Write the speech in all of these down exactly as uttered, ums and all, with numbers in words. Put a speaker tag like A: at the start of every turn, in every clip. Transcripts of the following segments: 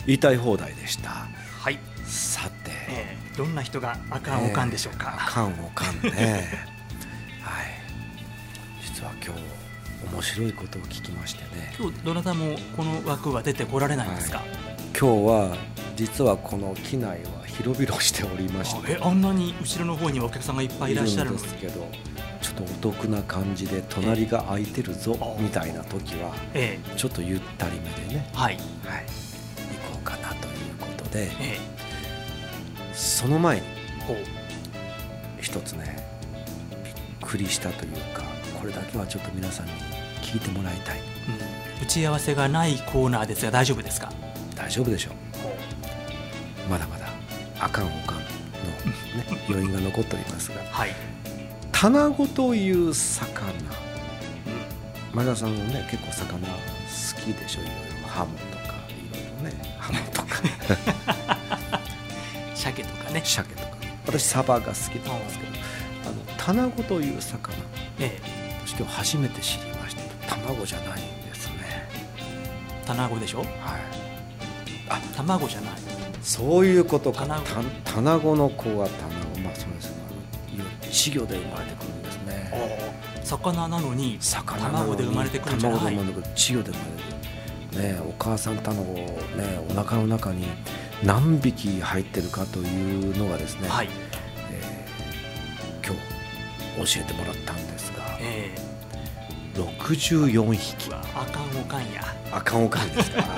A: 言いたい放題でした。
B: はい。
A: さて、
B: えー、どんな人があかんおかんでしょうか。
A: あかんおかんねはい、実は今日面白いことを聞きましてね。
B: 今日どなたもこの枠は出てこられないんですか。
A: はい、今日は実はこの機内は広々しておりまして、
B: えあんなに後ろの方にはお客さんがいっぱいいらっしゃるのに。
A: いるんですけど、ちょっとお得な感じで隣が空いてるぞ、ええ、みたいな時は、ええ、ちょっとゆったりめでね、はいはい、行こうかなということで、ええ、その前に一つねびっくりしたというか、これだけはちょっと皆さんに聞いてもらいたい、
B: うん、打ち合わせがないコーナーですが大丈夫ですか。
A: 大丈夫でしょう。まだまだあかんおかんの、ね、余韻が残っておりますが、はい、タナゴという魚、うん、前田さんもね結構魚好きでしょ。いろいろハモとかいろいろねハモとか
B: 鮭とかね、
A: 鮭とか、私サバが好きなんですけど、あのタナゴという魚、ええ、私今日初めて知りました。卵じゃないんですね。
B: 卵でしょ。はい。あ、卵じゃない。
A: そういうことか。タナゴの子はタナゴ、まあそうですね。稚魚で生まれてくるんですね。
B: 魚なのに卵で生まれてくるんじゃない。
A: 卵で生まれてくる、稚魚で生まれる。ね、お母さん卵ね、お腹の中に何匹入ってるかというのがですね、はい、えー、今日教えてもらったんですが、えー、ろくじゅうよんひき。
B: あかんおかんや。
A: あかんおかんですか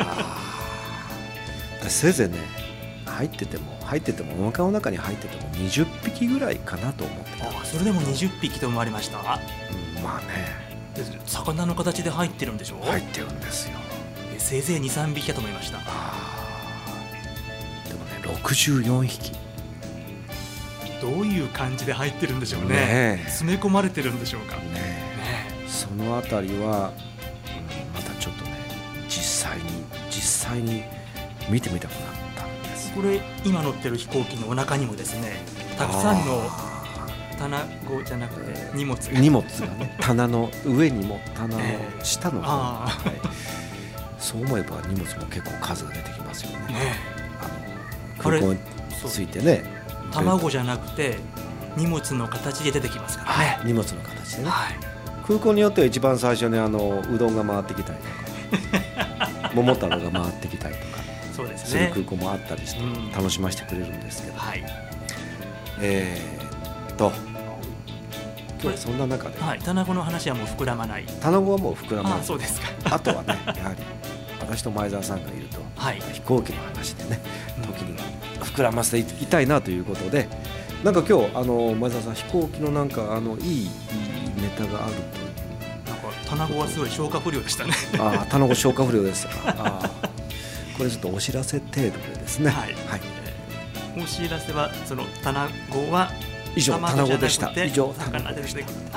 A: せいぜいね入ってても入っててもお腹の中に入っててもにじゅっぴきぐらいかなと思ってた。
B: あ、それでもにじゅっぴきと思われました。うん、
A: まあね、
B: 魚の形で入ってるんでしょ。
A: 入ってるんですよ。
B: せいぜいにさんびきかと思いました。
A: あ、でもねろくじゅうよんひき。
B: どういう感じで入ってるんでしょう ね, ね詰め込まれてるんでしょうか ね, ね
A: そのあたりは、うん、またちょっとね実際に実際に見てみたくなったんです。
B: これ今乗ってる飛行機のお腹にもですね、たくさんの棚じゃなくて荷物が
A: 荷物がね棚の上にも棚の下の方、はい、そう思えば荷物も結構数が出てきますよ ね, ねあの空港についてね、
B: 卵じゃなくて荷物の形で出てきますからね、
A: はい、荷物の形でね、はい、空港によっては一番最初にあのうどんが回ってきたりとか桃太郎が回ってきたりとか
B: そうですね、
A: そういう空港もあったりして楽しませてくれるんですけど、うん、はい、えー、っと今日はそんな中で、
B: はい、卵の話はもう膨らまない。
A: 卵はもう膨らまない。
B: あ、そうですか。
A: あとはねやはり私と前澤さんがいると、はい、飛行機の話でね時には膨らませていたいなということで、なんか今日あの前澤さん飛行機のなんかあのいい、いいネタがあるという。
B: なんか卵はすごい消化不良でしたね。
A: ああ、卵消化不良ですか。あこれちょっとお知らせ程度でですね、はいはい、
B: お知らせはその卵は
A: 以上卵でした。以上
B: 魚でした。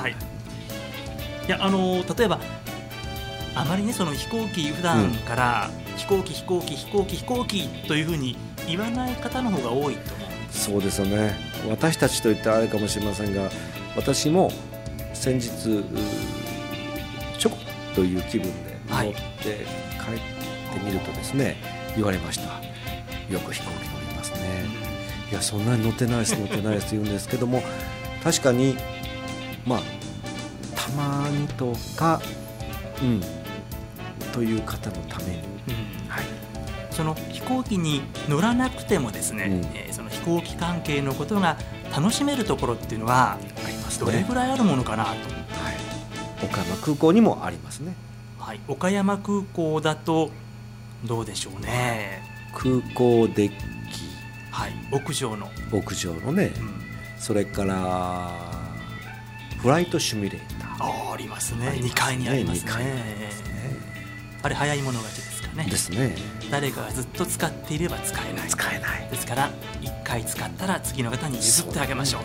B: はい。いやあの例えばあまりねその飛行機普段から、うん、飛行機飛行機飛行機飛行機というふうに言わない方の方が多いと思う。
A: そうですよね。私たちといってあれかもしれませんが、私も先日ちょこっという気分で乗って帰ってみるとですね、はい、言われました。よく飛行機乗りますね。いやそんなに乗ってないです乗ってないです言うんですけども、確かにまあたまにとか、うん、という方のために、うん、はい、
B: その飛行機に乗らなくてもですね、うん、えー、その飛行機関係のことが楽しめるところっていうのはありますね。どれぐらいあるものかなと、はい、
A: 岡山空港にもありますね。
B: はい、岡山空港だとどうでしょうね。
A: 空港デッキ、
B: はい、屋上の
A: 屋上のね、うん、それからフライトシミュレーター
B: あ, ありますね。にかいにありますね。にかいにありますね。あれ早い者勝ちですかね。ですね。誰かがずっと使っていれば使えない
A: 使えない
B: ですから、いっかい使ったら次の方に譲ってあげましょう。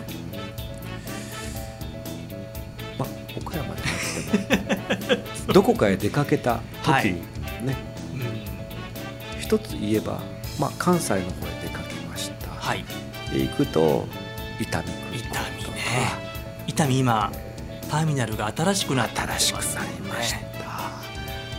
A: まあ、岡山でなくてもどこかへ出かけた時にね、はい、うん、一つ言えば、まあ、関西の方へ出かけました、はい、で行くと伊丹空港とか、
B: 伊丹ね、伊丹今ターミナルが新しくなってますね。
A: 新しくなりました。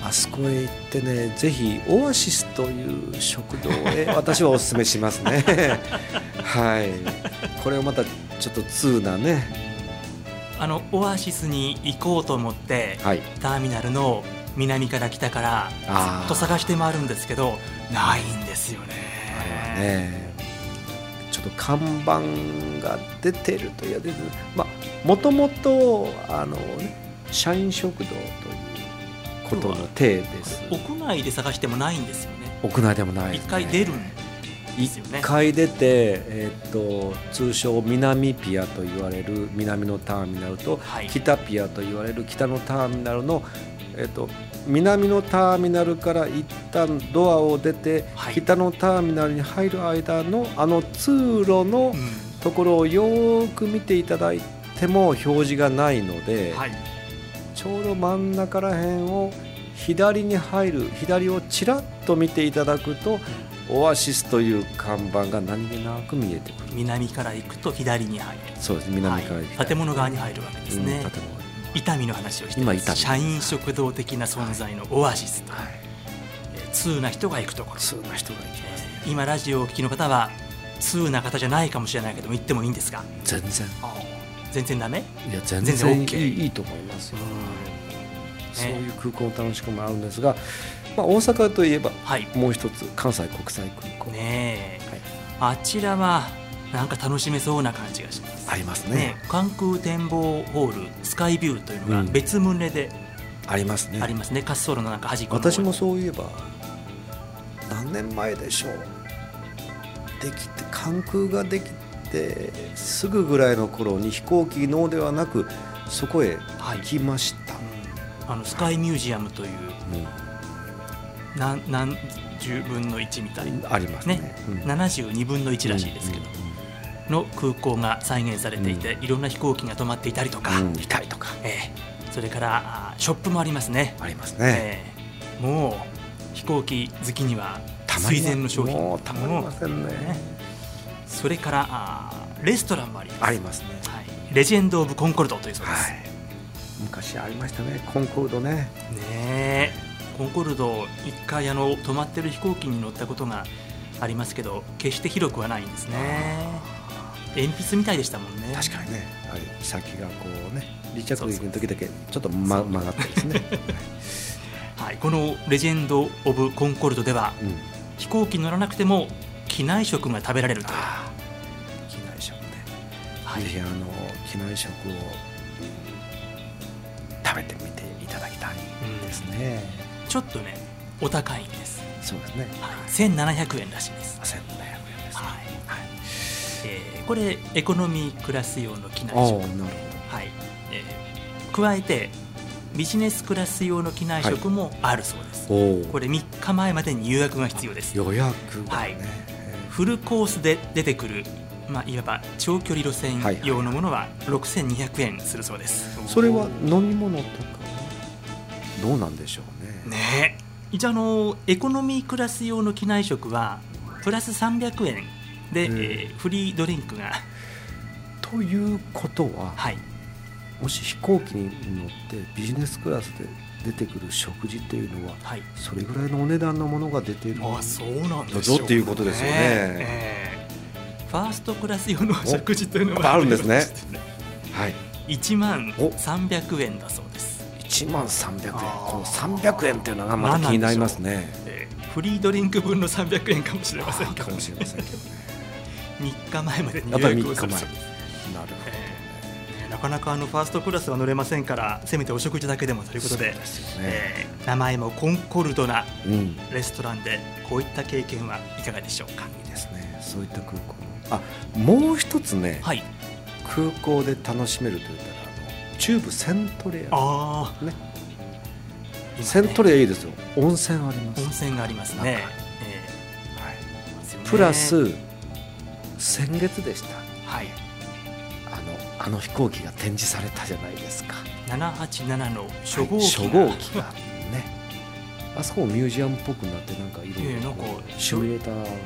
A: あそこへ行ってね、ぜひオアシスという食堂へ私はお勧めしますねはい、これをまたちょっと通なね、
B: あのオアシスに行こうと思って、はい、ターミナルの南から北からずっと探して回るんですけど、ないんですよね。
A: あれはね、ちょっと看板が出てるという、まあもともとあの、ね、社員食堂ということの体です。
B: 屋内で探してもないんですよね。
A: 屋内でもないですね。
B: 一回出るんですよね。
A: 一回出て、えー、と通称南ピアと言われる南のターミナルと、はい、北ピアと言われる北のターミナルの、えー、と南のターミナルから一旦ドアを出て、はい、北のターミナルに入る間のあの通路のところをよーく見ていただいても表示がないので、はい、ちょうど真ん中ら辺を左に入る、左をちらっと見ていただくと、うん、オアシスという看板が何気なく見えてくる。
B: 南から行くと左に入る。
A: そうです、南から行く、
B: はい、建物側に入るわけですね、うん、建物伊丹の話をしています。社員食堂的な存在のオアシスと、はい、えー、通な人が行くところ。
A: 通な人が行きます、ね、
B: 今ラジオをお聞きの方は通な方じゃないかもしれないけども行ってもいいんですか？
A: 全然
B: 全然ダメ？
A: いや全然、全然 いい, いいと思いますよ、うん、そういう空港の楽しくもあるんですが、まあ、大阪といえば、はい、もう一つ関西国際空港、
B: ねえ、はい、あちらはなんか楽しめそうな感じがします。
A: ありますね。ね、
B: 関空展望ホールスカイビューというのが別棟で、
A: うん、ありますね。
B: ありますね。滑走路のなんか端っこの。
A: 私もそういえば何年前でしょう、できて関空ができてすぐぐらいの頃に飛行機のではなくそこへ行きました、はい、
B: うん、あのスカイミュージアムという、うん、何, 何十分のいちみたいな
A: ありますね、
B: うん、ななじゅうにぶんのいちらしいですけど、うんうんうん、の空港が再現されていて、うん、いろんな飛行機が止まっていたりとか、うん、いたりとか、えー、それからショップもありますね。
A: ありますね、
B: えー、もう飛行機好きには垂涎の商品
A: もうたまりませんね、ね、
B: それからあレストランもあります。
A: ありますね、
B: はい、レジェンド・オブ・コンコルドというそうです、はい、
A: 昔ありましたね、コンコルドね。
B: ね、コンコルド一回あの止まってる飛行機に乗ったことがありますけど決して広くはないんですね。鉛筆みたいでしたもんね。
A: 確かにね、はい、先がこうね離着陸の時だけちょっと、ま、曲がってですね
B: はい、このレジェンド・オブ・コンコルドでは、うん、飛行機乗らなくても機内食が食べられるという。
A: あ、機内食ね、はい、ぜひあの機内食を食べてみていただきたいですね、
B: うん、ちょっとねお高いんです。
A: そうですね、
B: はい、せんななひゃくえんらしいです。
A: せんななひゃくえんです、ね、はい、はい、
B: えー、これエコノミークラス用の機内食。
A: なるほど、
B: はい、えー、加えてビジネスクラス用の機内食もあるそうです、はい、これみっかまえまでに予約が必要です。
A: 予約がね、
B: はい、フルコースで出てくる、まあ、いわば長距離路線用のものはろくせんにひゃくえんするそうです、はいはい、
A: それは飲み物とかどうなんでしょうね。
B: ねえ、一応あのエコノミークラス用の機内食はプラスさんびゃくえんで、えー、フリードリンクが。
A: ということは、はい、もし飛行機に乗ってビジネスクラスで出てくる食事というのは、はい、それぐらいのお値段のものが出ている
B: あそうなんでしょうね
A: っていうことですよね、
B: えー、ファーストクラス用の食事というの
A: はあるんですね、はい、
B: いちまんさんびゃくえんだそうです。
A: いちまんさんびゃくえん、このさんびゃくえんというのがまた気になりますね、
B: えー、フリードリンク分のさんびゃくえんかもしれませんけど、
A: かもしれませんけどね
B: みっかまえまでに予約をするそうです。なるほど、
A: えー、
B: なかなかあのファーストクラスは乗れませんから、せめてお食事だけでもということで、
A: そうですよね、
B: えー、名前もコンコルドなレストランでこういった経験はいかがでしょうか。
A: いいですね、そういった空港。あ、もう一つね、はい、空港で楽しめるといったらあの中部セントレア、あ、ね、ね、セントレアいいですよ。温泉あります。
B: 温泉がありますね、えーはい、
A: プラス先月でした、
B: はい、
A: あのあの飛行機が展示されたじゃないですか。
B: ななはちななの初号機が、
A: はい、初号機がねあそこもミュージアムっぽくなってなんかいろいろシミュレーターがね、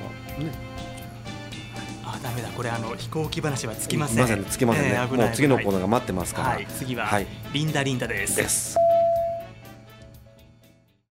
B: あ、ダメだ、これあの飛行機話はつきません。
A: まさにつきませんね、えー、もう次のコーナーが待ってますから、
B: はい、次は、はい、リンダリンダです。
A: です